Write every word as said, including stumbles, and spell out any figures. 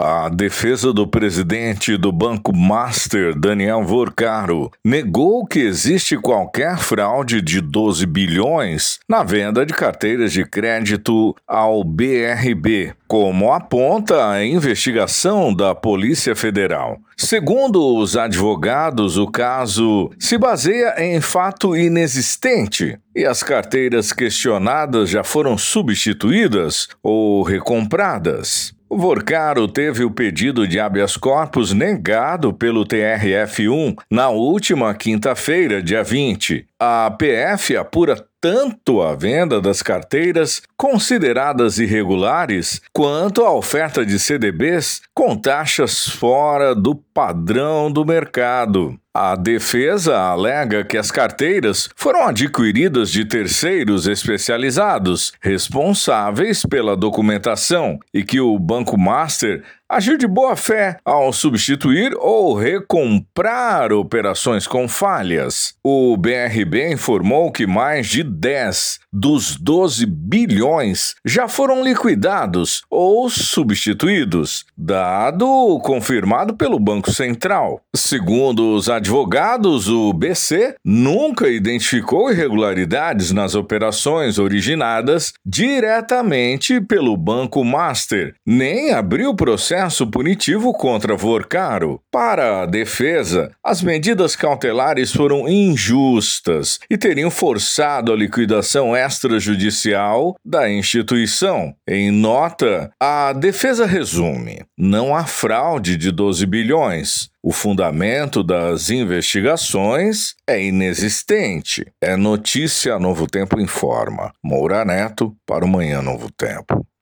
A defesa do presidente do Banco Master, Daniel Vorcaro, negou que existe qualquer fraude de doze bilhões na venda de carteiras de crédito ao B R B, como aponta a investigação da Polícia Federal. Segundo os advogados, o caso se baseia em fato inexistente e as carteiras questionadas já foram substituídas ou recompradas. O Vorcaro teve o pedido de habeas corpus negado pelo T R F um na última quinta-feira, dia vinte. A P F apura tanto a venda das carteiras consideradas irregulares quanto a oferta de C D Bs com taxas fora do padrão do mercado. A defesa alega que as carteiras foram adquiridas de terceiros especializados, responsáveis pela documentação, e que o Banco Master agiu de boa fé ao substituir ou recomprar operações com falhas. O B R B informou que mais de dez dos doze bilhões já foram liquidados ou substituídos, dado confirmado pelo Banco Central. Segundo os advogados, o B C nunca identificou irregularidades nas operações originadas diretamente pelo Banco Master, nem abriu processo punitivo contra Vorcaro. Para a defesa, as medidas cautelares foram injustas e teriam forçado a liquidação extrajudicial da instituição. Em nota, a defesa resume: não há fraude de doze bilhões. O fundamento das investigações é inexistente. É notícia Novo Tempo informa. Moura Neto para o Manhã Novo Tempo.